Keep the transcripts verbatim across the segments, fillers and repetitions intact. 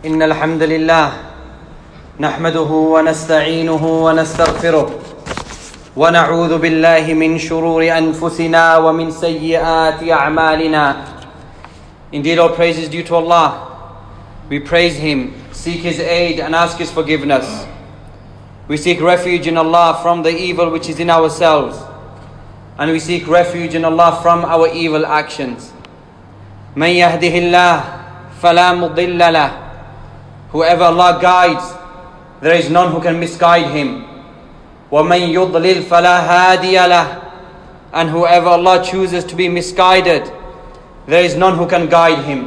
إن الحمد لله نحمده ونستعينه ونستغفره ونعوذ بالله من شرور أنفسنا ومن سيئات أعمالنا. Indeed, all praise is due to Allah. We praise Him, seek His aid and ask His forgiveness. We seek refuge in Allah from the evil which is in ourselves, and we seek refuge in Allah from our evil actions. مَنْ يَهْدِهِ اللَّهِ فَلَا مُضِلَّ لَهُ. Whoever Allah guides, there is none who can misguide him. وَمَنْ يُضْلِلْ فَلَا هَادِيَ لَهُ. And whoever Allah chooses to be misguided, there is none who can guide him.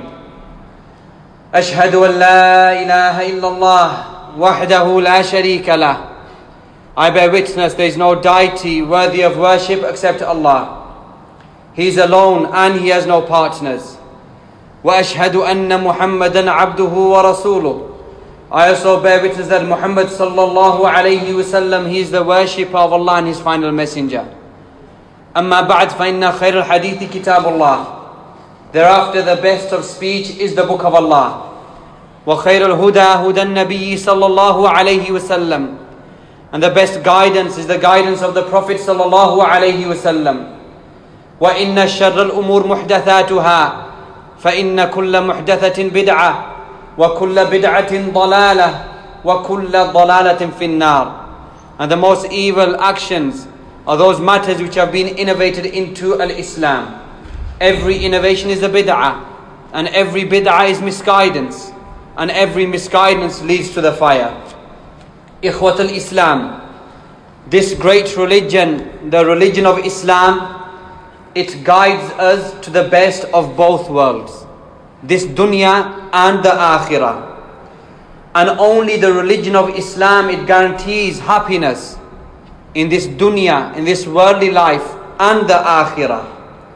أشهد أن لا إله إلا الله وحده لا شريك له. I bear witness there is no deity worthy of worship except Allah. He is alone and He has no partners. وأشهد أن محمدا عبده ورسوله. I also bear witness that Muhammad sallallahu alayhi wasallam, he is the worshipper of Allah and His final messenger. أما بعد فإن خير الحديث كتاب الله. Thereafter, the best of speech is the book of Allah. وخير الهدى هدى النبي صلى الله عليه وسلم. And the best guidance is the guidance of the Prophet صلى الله عليه وسلم. وإن شر الأمور محدثاتها فإن كل محدثة بدعة وكل بدعة ضلالة وكل ضلالة في النار. And the most evil actions are those matters which have been innovated into al-Islam. Every innovation is a bid'ah, and every bid'ah is misguidance, and every misguidance leads to the fire. Ikhwat al-Islam, this great religion, the religion of Islam, it guides us to the best of both worlds, this dunya and the akhirah. And only the religion of Islam, it guarantees happiness in this dunya, in this worldly life, and the akhirah.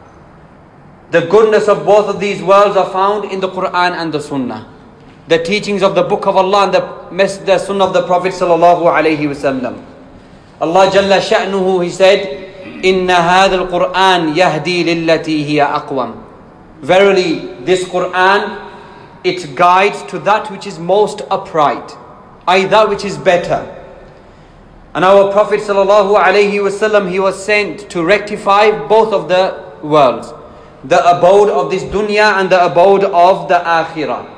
The goodness of both of these worlds are found in the Quran and the Sunnah, the teachings of the Book of Allah and the, the Sunnah of the Prophet sallallahu alaihi wasallam. Allah Jalla Sha'nuhu, He said, إِنَّ هَذَا الْقُرْآنِ يَهْدِي لِلَّتِي هِيَ أَقْوَمُ. Verily, this Quran, it guides to that which is most upright, i.e. that which is better. And our Prophet sallallahu alaihi wasallam, he was sent to rectify both of the worlds, the abode of this dunya and the abode of the akhirah.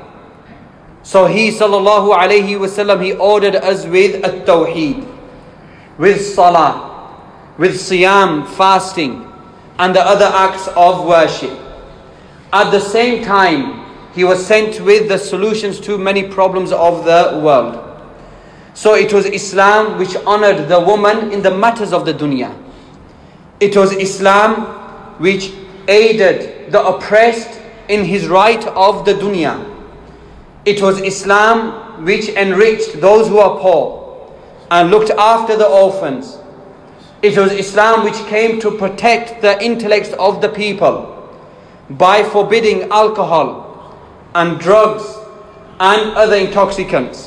So he sallallahu alaihi wasallam, he ordered us with at-tawheed, with salah, with siyam, fasting, and the other acts of worship. At the same time, he was sent with the solutions to many problems of the world. So it was Islam which honored the woman in the matters of the dunya. It was Islam which aided the oppressed in his right of the dunya. It was Islam which enriched those who are poor and looked after the orphans. It was Islam which came to protect the intellects of the people by forbidding alcohol and drugs and other intoxicants.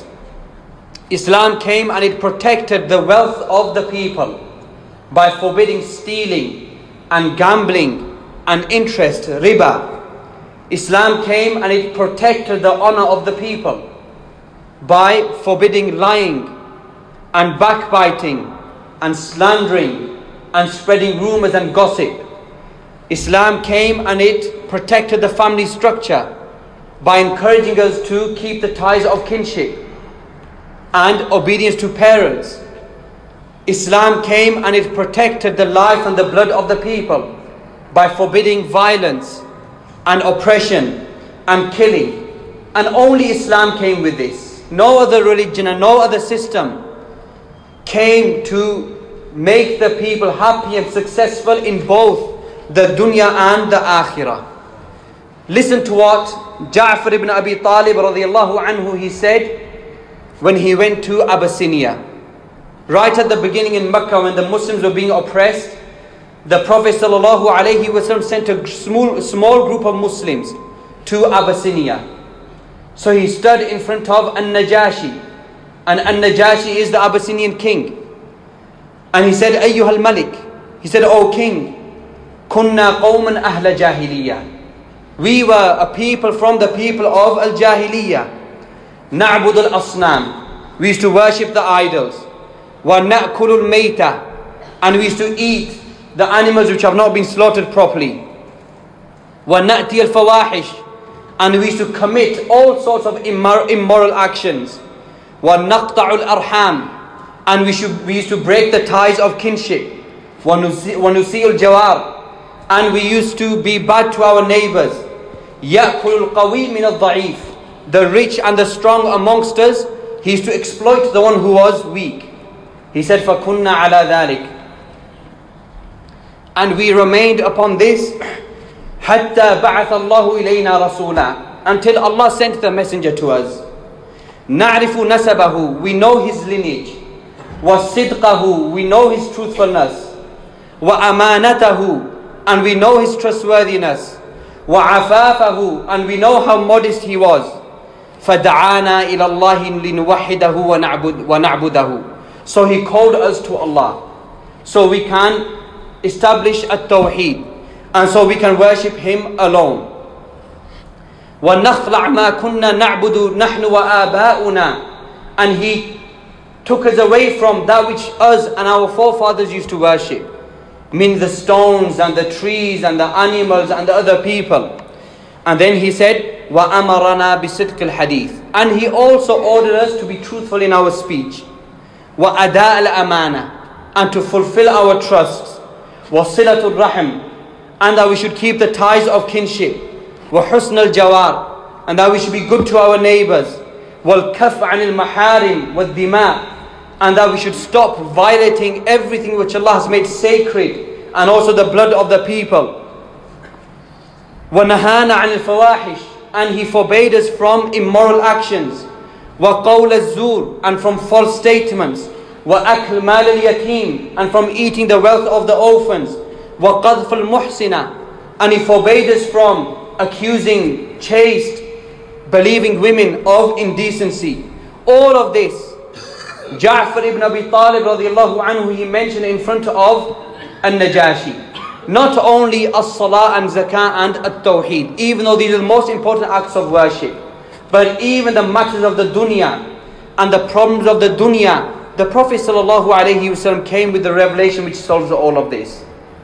Islam came and it protected the wealth of the people by forbidding stealing and gambling and interest, riba. Islam came and it protected the honor of the people by forbidding lying and backbiting and slandering and spreading rumors and gossip. Islam came and it protected the family structure by encouraging us to keep the ties of kinship and obedience to parents. Islam came and it protected the life and the blood of the people by forbidding violence and oppression and killing. And only Islam came with this. No other religion and no other system came to make the people happy and successful in both the dunya and the akhirah. Listen to what Ja'far ibn Abi Talib radiyallahu anhu, he said when he went to Abyssinia. Right at the beginning in Mecca, when the Muslims were being oppressed, the Prophet sallallahu alaihi wasallam sent a small, small group of Muslims to Abyssinia. So he stood in front of An-Najashi, and An-Najashi is the Abyssinian king. And he said, Ayyuhal Malik, he said, O king, kunna qawman ahla jahiliyyah. We were a people from the people of Al-Jahiliyyah. نعبد الأصنام. We used to worship the idols. وَنَأْكُلُ الْمَيْتَةِ. And we used to eat the animals which have not been slaughtered properly. وَنَأْتِيَ الْفَوَاحِشِ. And we used to commit all sorts of immor- immoral actions. وَنَقْطَعُ الْأَرْحَامِ. And we, should, we used to break the ties of kinship. وَنُسِيءُ الْجَوَارِ. And we used to be bad to our neighbors. يَأْكُلُ الْقَوِيِّ مِنَ الضَّعِيفِ. The rich and the strong amongst us, he used to exploit the one who was weak. He said, فَكُنَّا عَلَى ذَلِكَ. And we remained upon this حَتَّى بَعَثَ اللَّهُ إِلَيْنَا رَسُولًا. Until Allah sent the messenger to us. نَعْرِفُ نَسَبَهُ. We know his lineage. وَصِدْقَهُ. We know his truthfulness. وَأَمَانَتَهُ. And we know his trustworthiness. وَعَفَافَهُ. And we know how modest he was. فَدَعَانَا إِلَى اللَّهِ لِنُوَحِّدَهُ وَنَعْبُدَهُ. So he called us to Allah, so we can establish at-tawheed, and so we can worship him alone. وَنَخْلَعْ مَا كُنَّا نَعْبُدُ نَحْنُ وَآبَاؤُنَا. And he took us away from that which us and our forefathers used to worship. Meaning the stones and the trees and the animals and the other people. And then he said, وَأَمَرَنَا بِصِدْقِ الْحَدِيثِ. And he also ordered us to be truthful in our speech. وَأَدَاءَ الْأَمَانَةِ. And to fulfill our trusts. وَصِلَةُ الرَّحِمِ. And that we should keep the ties of kinship. وَحُسْنَ الْجَوَارِ. And that we should be good to our neighbors. وَالْكَفْ عَنِ الْمَحَارِمِ وَالدِّمَاءِ. And that we should stop violating everything which Allah has made sacred, and also the blood of the people. وَنَهَانَ عَنِ الْفَوَاحِشِ. And he forbade us from immoral actions. وَقَوْلَ الزُّورِ. And from false statements. وَأَكْلْ مَالِ الْيَتِيمِ. And from eating the wealth of the orphans. وَقَذْفَ الْمُحْسِنَةِ. And he forbade us from accusing chaste, believing women of indecency. All of this, Ja'far ibn Abi Talib radiallahu anhu, he mentioned in front of An-Najashi. Not only as-salah and zakah and at-tawheed, even though these are the most important acts of worship, but even the matters of the dunya and the problems of the dunya, the Prophet sallallahu alaihi wasallam came with the revelation which solves all of this.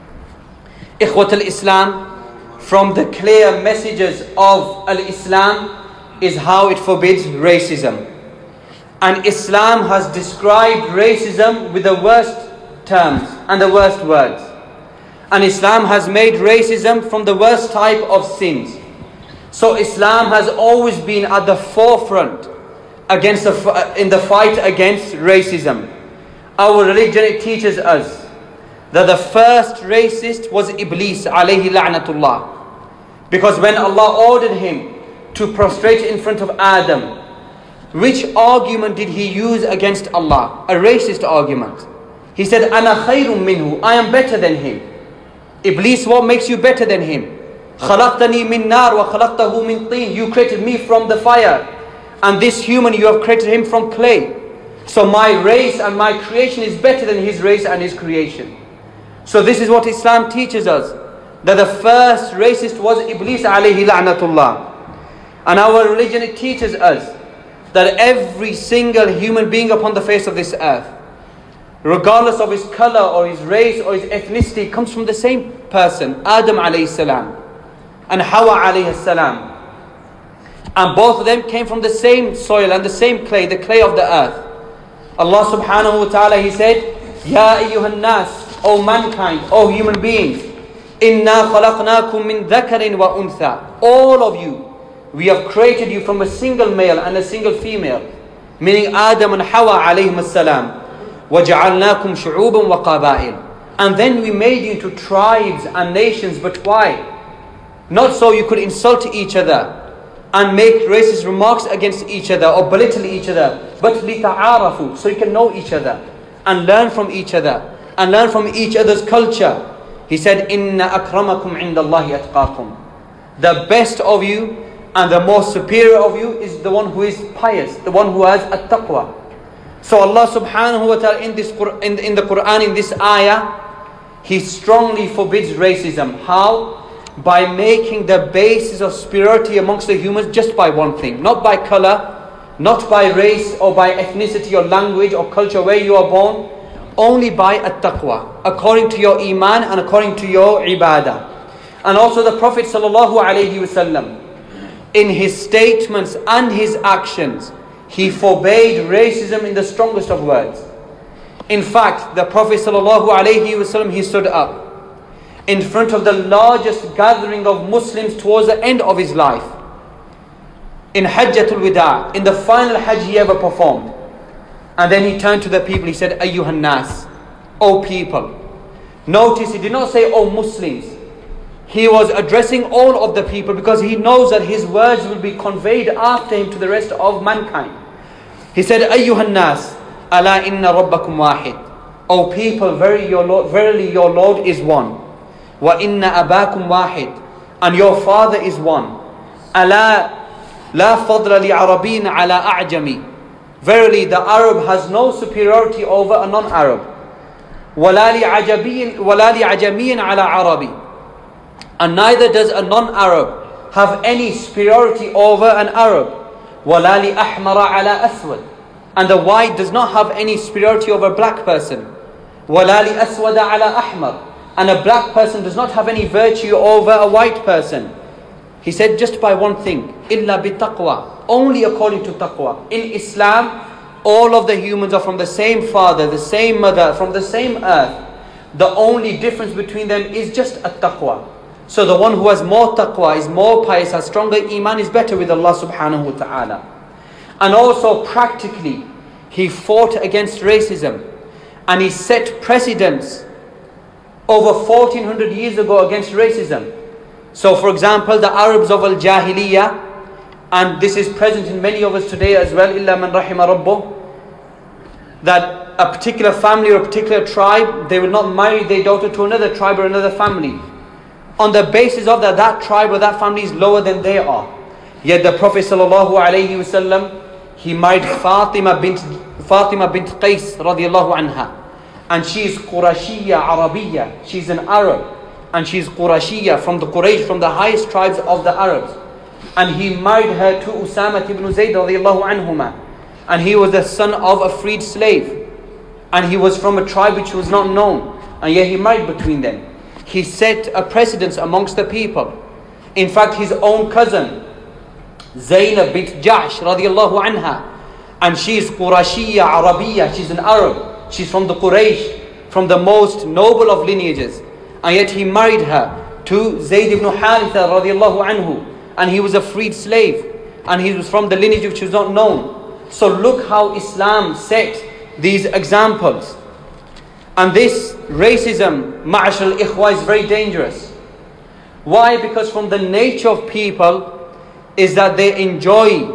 Ikhwat al-Islam, from the clear messages of al-Islam is how it forbids racism. And Islam has described racism with the worst terms and the worst words. And Islam has made racism from the worst type of sins. So Islam has always been at the forefront against the, in the fight against racism. Our religion, it teaches us that the first racist was Iblis alayhi la'natullah. Because when Allah ordered him to prostrate in front of Adam, which argument did he use against Allah? A racist argument. He said, Ana khayrun minhu. I am better than him. Iblis, what makes you better than him? Khalaqtani min nar wa khalaqtahu min teen. You created me from the fire, and this human, you have created him from clay. So my race and my creation is better than his race and his creation. So this is what Islam teaches us, that the first racist was Iblis alayhi la'natullah. And our religion, it teaches us that every single human being upon the face of this earth, regardless of his color or his race or his ethnicity, comes from the same person, Adam alayhi salam and Hawa alayhi salam. And both of them came from the same soil and the same clay, the clay of the earth. Allah subhanahu wa ta'ala, He said, Ya ayyuhan nas, O mankind, O human beings, Inna khalaqnakum min dhakarin wa untha. All of you, we have created you from a single male and a single female, meaning Adam and Hawa alayhim as-salam. وَجَعَلْنَاكُمْ شُعُوبًا وَقَبَائِلًا. And then we made you into tribes and nations. But why? Not so you could insult each other and make racist remarks against each other or belittle each other, but لِتَعَارَفُوا, so you can know each other and learn from each other and learn from each other's culture. He said, إِنَّ أَكْرَمَكُمْ عِنْدَ اللَّهِ أَتْقَاكُمْ. The best of you and the most superior of you is the one who is pious, the one who has at-taqwa. So Allah subhanahu wa ta'ala in this in, in the Quran, in this ayah, He strongly forbids racism. How? By making the basis of superiority amongst the humans just by one thing. Not by color, not by race or by ethnicity or language or culture where you are born, only by at-taqwa, according to your iman and according to your ibadah. And also the Prophet sallallahu alaihi wasallam, in his statements and his actions, he forbade racism in the strongest of words. In fact, the Prophet sallallahu alaihi wasallam, he stood up in front of the largest gathering of Muslims towards the end of his life, in Hajjatul Wida, in the final Hajj he ever performed. And then he turned to the people, he said, Ayyuhan nas, O people. Notice he did not say, O Muslims. He was addressing all of the people because he knows that his words will be conveyed after him to the rest of mankind. He said, Ayyuhan nas, ala inna rabbakum wahid. O people, verily your Lord, verily your Lord is one. Wa inna abakum wahid. And your father is one. Ala la fadla li arabin ala a'jami. Verily the Arab has no superiority over a non-Arab. Wala li ajabiyin wala li ajamiyin ala arabi. And neither does a non-Arab have any superiority over an Arab. Wala li ahmara ala aswad. And the white does not have any superiority over a black person. Wala li aswada ala ahmar. And a black person does not have any virtue over a white person. He said just by one thing, illa bi taqwa, only according to taqwa. In Islam, all of the humans are from the same father, the same mother, from the same earth. The only difference between them is just a taqwa. So the one who has more taqwa, is more pious, has stronger iman, is better with Allah subhanahu wa ta'ala. And also practically, he fought against racism. And he set precedents over fourteen hundred years ago against racism. So for example, the Arabs of Al-Jahiliyyah, and this is present in many of us today as well, illa man rahima rabbuh, that a particular family or a particular tribe, they will not marry their daughter to another tribe or another family, on the basis of that that tribe or that family is lower than they are. Yet the Prophet sallallahu alaihi wasallam, he married Fatima bint Fatima bint Qais radiallahu anha, and she is Qurashiyya Arabiyya, she's an Arab, and she's Qurashiyya, from the Quraysh, from the highest tribes of the Arabs. And he married her to Usama ibn Zayd radiallahu anhuma, and he was the son of a freed slave, and he was from a tribe which was not known, and yet he married between them. He set a precedence amongst the people. In fact, his own cousin Zainab bint Jahsh radiallahu anha, and she is Qurashiyya Arabiyya, she's an Arab, she's from the Quraysh, from the most noble of lineages, and yet he married her to Zayd ibn Haritha radiallahu anhu, and he was a freed slave, and he was from the lineage which was not known. So look how Islam set these examples. And this racism, ma'ashar al-ikhwa, is very dangerous. Why? Because from the nature of people is that they enjoy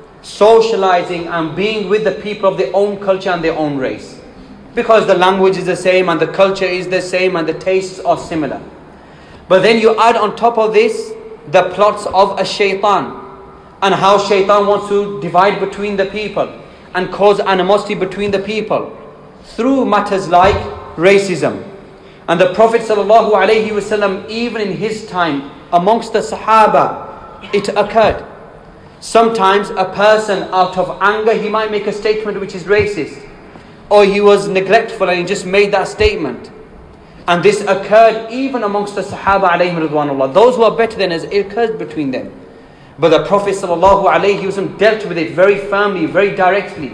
socializing and being with the people of their own culture and their own race. Because the language is the same and the culture is the same and the tastes are similar. But then you add on top of this the plots of a shaitan, and how shaitan wants to divide between the people and cause animosity between the people through matters like racism. And the Prophet sallallahu alaihi wasallam, even in his time, amongst the Sahaba, it occurred. Sometimes a person out of anger, he might make a statement which is racist, or he was neglectful and he just made that statement. And this occurred even amongst the Sahaba alayhim ridwanullah. Those who are better than us, it occurs between them. But the Prophet sallallahu alayhi wasallam dealt with it very firmly, very directly.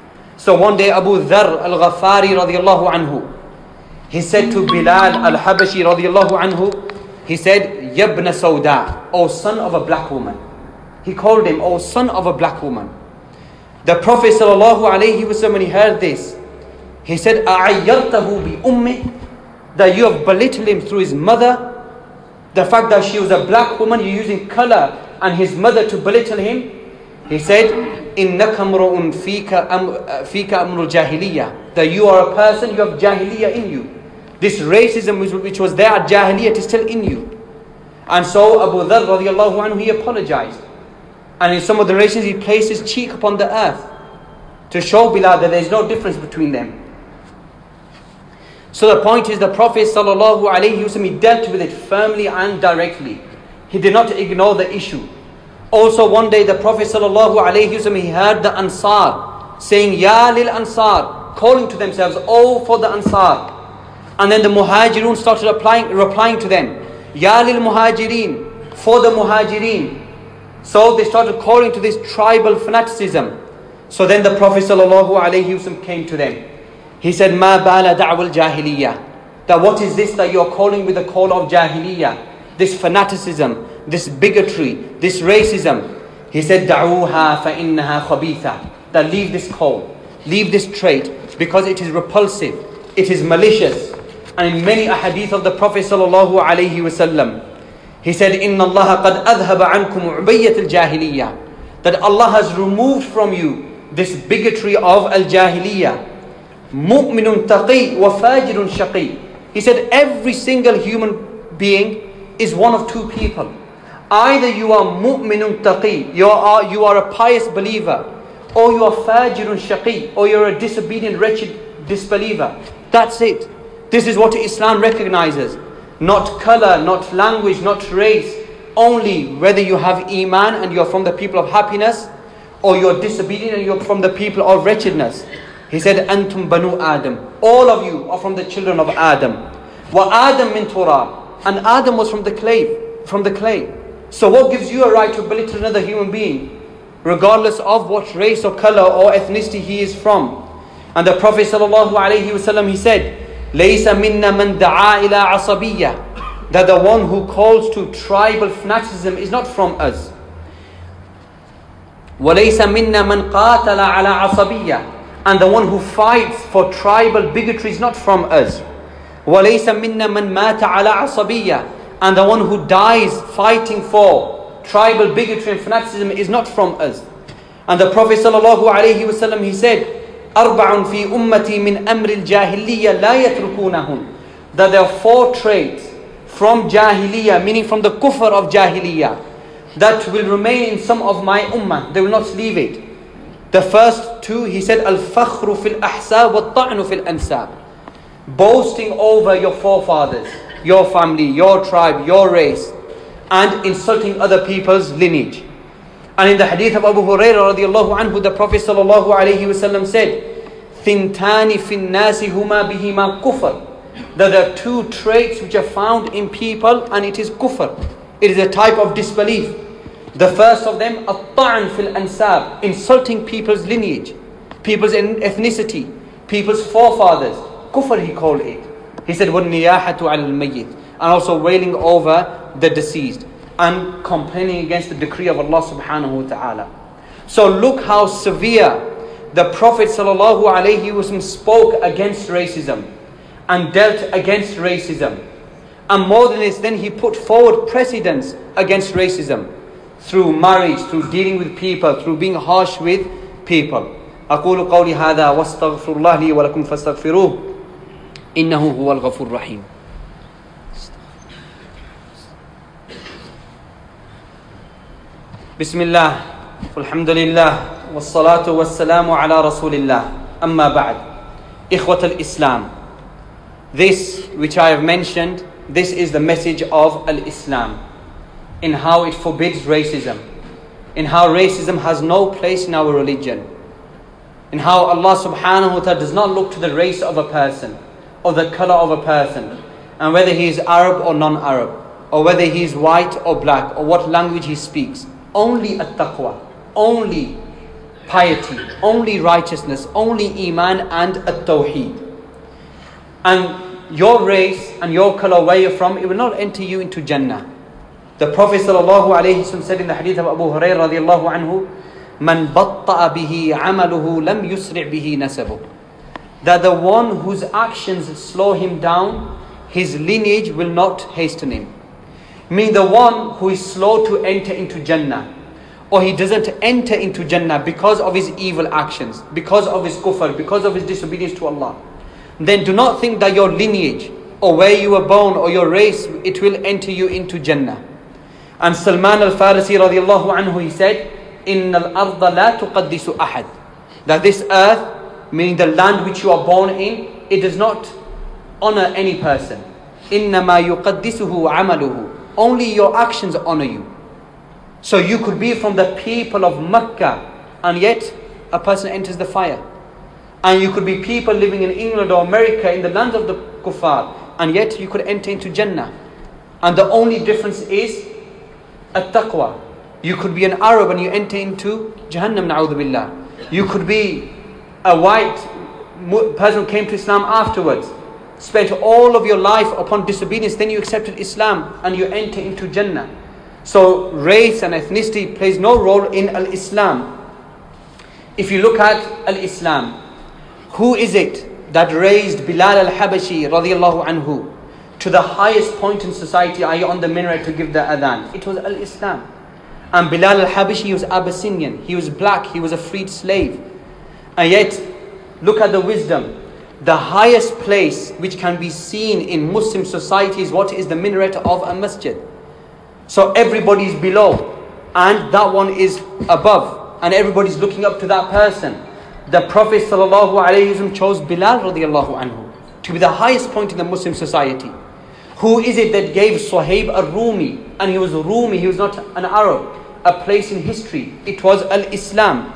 So one day Abu Dharr al-Ghafari radiallahu anhu, he said to Bilal al-Habashi radiallahu anhu, he said, Yabna Sauda, O son of a black woman. He called him, O son of a black woman. The Prophet sallallahu alayhi wasallam, when he heard this, he said, A'ayyartahu bi ummi, that you have belittled him through his mother. The fact that she was a black woman, you're using color and his mother to belittle him. He said, Innaka mru'un fika amrul jahiliyyah, that you are a person, you have jahiliyyah in you. This racism which, which was there at jahiliyyah, it is still in you. And so Abu Dharr radiallahu anhu, he apologized. And in some of the races, he placed his cheek upon the earth to show Bilal that there is no difference between them. So the point is, the Prophet sallallahu alaihi wasallam, he dealt with it firmly and directly. He did not ignore the issue. Also one day the Prophet sallallahu alaihi wasallam, he heard the Ansar saying, Ya lil Ansar, calling to themselves, oh for the Ansar. And then the Muhajirun started applying, replying to them, Ya lil Muhajirin, for the Muhajirin. So they started calling to this tribal fanaticism. So then the Prophet sallallahu alaihi wasallam came to them. He said, Ma bala da'wal jahiliyyah. That what is this that you are calling with the call of jahiliyyah? This fanaticism, this bigotry, this racism. He said, Da'uha fa innaha khabitha. That leave this call, leave this trait, because it is repulsive, it is malicious. And in many ahadith of the Prophet sallallahu alaihi wasallam, he said, Inna Allah qad adhaba ankum ubayyat al-jahiliyyah. That Allah has removed from you this bigotry of al-jahiliyyah. Mu'minun taqi wa fajirun shaqi. He said every single human being is one of two people. Either you are mu'minun taqi, you are, you are a pious believer, or you are fajirun shaqi, or you're a disobedient, wretched disbeliever. That's it. This is what Islam recognizes. Not color, not language, not race. Only whether you have iman and you're from the people of happiness, or you're disobedient and you're from the people of wretchedness. He said, Antum banu Adam. All of you are from the children of Adam. Wa Adam min turab. And Adam was from the clay, from the clay. So what gives you a right to belittle another human being, regardless of what race or color or ethnicity he is from? And the Prophet sallallahu alaihi wasallam, he said, Laysa minna man da'a ila asabiyya. That the one who calls to tribal fanaticism is not from us. Wa laysa minna man qatala ala asabiyya. And the one who fights for tribal bigotry is not from us. وَلَيْسَ مِنَّا مَنْ مَاتَ عَلَىٰ عَصَبِيَّةٍ. And the one who dies fighting for tribal bigotry and fanaticism is not from us. And the Prophet sallallahu alaihi wasallam, he said, أَرْبَعٌ فِي أُمَّتِي مِنْ أَمْرِ الْجَاهِلِيَّةِ لَا يَتْرُكُونَهُمْ. That there are four traits from Jahiliyyah, meaning from the kufr of Jahiliyyah, that will remain in some of my ummah. They will not leave it. The first two, he said, Al-fakhru fil ahsab wa ta'nu fil ansab. Boasting over your forefathers, your family, your tribe, your race, and insulting other people's lineage. And in the hadith of Abu Hurairah radiallahu anhu, the Prophet sallallahu alayhi wasallam said, Thintani fin nasi huma bihima kufr. That there are two traits which are found in people, and it is kufr. It is a type of disbelief. The first of them, at-ta'n fil ansab, insulting people's lineage, people's ethnicity, people's forefathers. Kufr, he called it. He said, وَالنِّيَاحَةُ عَلَى الْمَيِّتِ. And also wailing over the deceased and complaining against the decree of Allah subhanahu wa ta'ala. So look how severe the Prophet sallallahu alaihi wasallam spoke against racism and dealt against racism. And more than this, then he put forward precedents against racism. Through marriage, through dealing with people, through being harsh with people. أقول قولي هذا واستغفر الله لي ولكم فاستغفروه إنه هو الغفور الرحيم. بسم الله والحمد لله والصلاة والسلام على رسول الله أما بعد. إخوة الإسلام. This which I have mentioned, this is the message of Al-Islam, in how it forbids racism, in how racism has no place in our religion, in how Allah subhanahu wa ta'ala does not look to the race of a person or the color of a person, and whether he is Arab or non-Arab, or whether he is white or black, or what language he speaks. Only at-taqwa, only piety, only righteousness, only iman and at-tawheed. And your race and your color, where you're from, it will not enter you into Jannah. The Prophet sallallahu alayhi wasallam said in the hadith of Abu Hurairah radiallahu anhu, Man batta'a bihi amaluhu lam yusri' bihi nasabuh. That the one whose actions slow him down, his lineage will not hasten him. Meaning the one who is slow to enter into Jannah, or he doesn't enter into Jannah because of his evil actions, because of his kufr, because of his disobedience to Allah, then do not think that your lineage or where you were born or your race, it will enter you into Jannah. And Salman al-Farisi radiallahu anhu, he said, إِنَّ الْأَرْضَ لَا تُقَدِّسُ أَحَدٍ. That this earth, meaning the land which you are born in, it does not honor any person. إِنَّمَا يُقَدِّسُهُ عَمَلُهُ. Only your actions honor you. So you could be from the people of Mecca, and yet a person enters the fire. And you could be people living in England or America, in the lands of the kuffar, and yet you could enter into Jannah. And the only difference is at-taqwa. You could be an Arab and you enter into Jahannam, na'udhu billah. You could be a white person who came to Islam afterwards, spent all of your life upon disobedience, then you accepted Islam and you enter into Jannah. So race and ethnicity plays no role in al-Islam. If you look at al-Islam, who is it that raised Bilal al-Habashi radiallahu anhu to the highest point in society, are you on the minaret to give the adhan? It was al-Islam. And Bilal al-Habashi, he was Abyssinian, he was black, he was a freed slave. And yet, look at the wisdom. The highest place which can be seen in Muslim society is what is the minaret of a masjid. So everybody is below and that one is above, and everybody is looking up to that person. The Prophet ﷺ chose Bilal radiallahu anhu to be the highest point in the Muslim society. Who is it that gave Suhaib al-Rumi, and he was a Rumi, he was not an Arab, a place in history? It was al-Islam.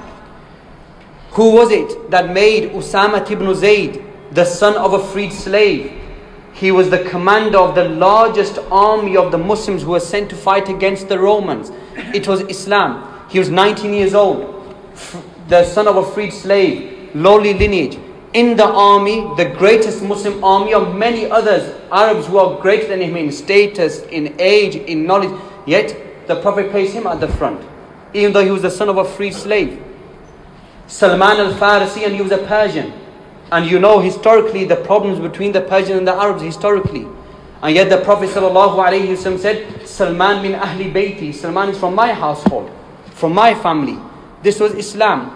Who was it that made Usama ibn Zayd the son of a freed slave? He was the commander of the largest army of the Muslims who were sent to fight against the Romans. It was Islam. He was nineteen years old, the son of a freed slave, lowly lineage. In the army, the greatest Muslim army of many others, Arabs who are greater than him in status, in age, in knowledge. Yet the Prophet placed him at the front, even though he was the son of a freed slave. Salman al-Farisi, and he was a Persian. And you know historically the problems between the Persians and the Arabs historically. And yet the Prophet ﷺ said, Salman min ahli bayti, Salman is from my household, from my family. This was Islam.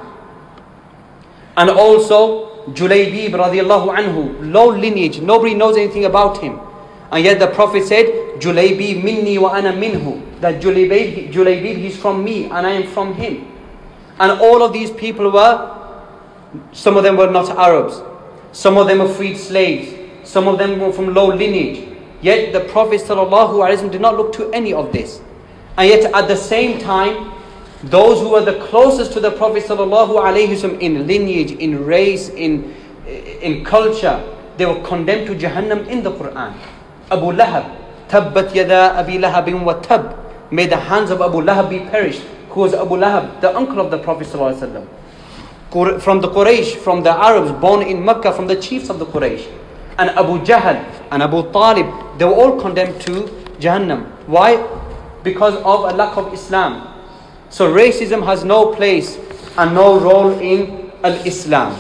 And also Julaybib radiallahu anhu, low lineage, nobody knows anything about him. And yet the Prophet said, Julaybib minni wa ana minhu, that Julaybib, Julaybib, he's from me and I am from him. And all of these people were, some of them were not Arabs, some of them were freed slaves, some of them were from low lineage. Yet the Prophet ﷺ did not look to any of this. And yet at the same time, those who were the closest to the Prophet ﷺ in lineage, in race, in, in culture, they were condemned to Jahannam in the Quran. Abu Lahab, Tabbat yada Abi Lahabin wa tab. May the hands of Abu Lahab be perished. Who was Abu Lahab? The uncle of the Prophet ﷺ. From the Quraysh, from the Arabs, born in Mecca, from the chiefs of the Quraysh. And Abu Jahl and Abu Talib, they were all condemned to Jahannam. Why? Because of a lack of Islam. So racism has no place and no role in al-Islam.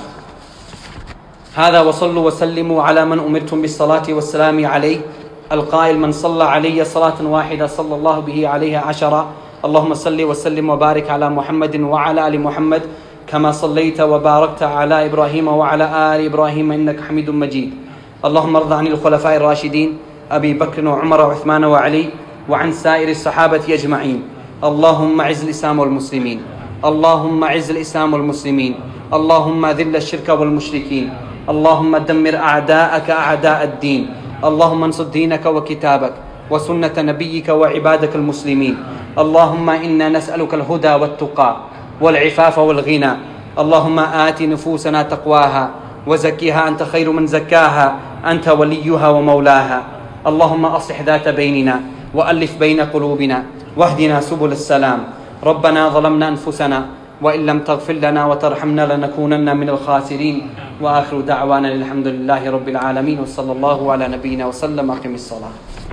هذا وصلوا وسلموا على من أمرتم بالصلاة والسلام عليه القائل من صلى علي صلاة واحدة صلى الله به عليها عشرة اللهم صل وسلم وبارك على محمد وعلى آل محمد كما صليت وباركت على إبراهيم وعلى آل إبراهيم إنك حميد مجيد اللهم ارض عن الخلفاء الراشدين أبي بكر وعمر وعثمان وعلي وعن سائر الصحابة أجمعين اللهم اعز الإسلام والمسلمين اللهم اعز الإسلام والمسلمين اللهم ذل الشرك والمشركين اللهم دمر أعداءك أعداء الدين اللهم انصر دينك وكتابك وسنة نبيك وعبادك المسلمين اللهم إنا نسألك الهدى والتقى والعفاف والغنى اللهم آت نفوسنا تقواها وزكها أنت خير من زكاها أنت وليها ومولاها اللهم أصلح ذات بيننا وألف بين قلوبنا واهدنا سبل السلام ربنا ظلمنا أنفسنا وإن لم تغفر لنا وترحمنا لنكونن من الخاسرين وآخر دعوانا الحمد لله رب العالمين وصلى الله على نبينا وسلم أقم الصلاة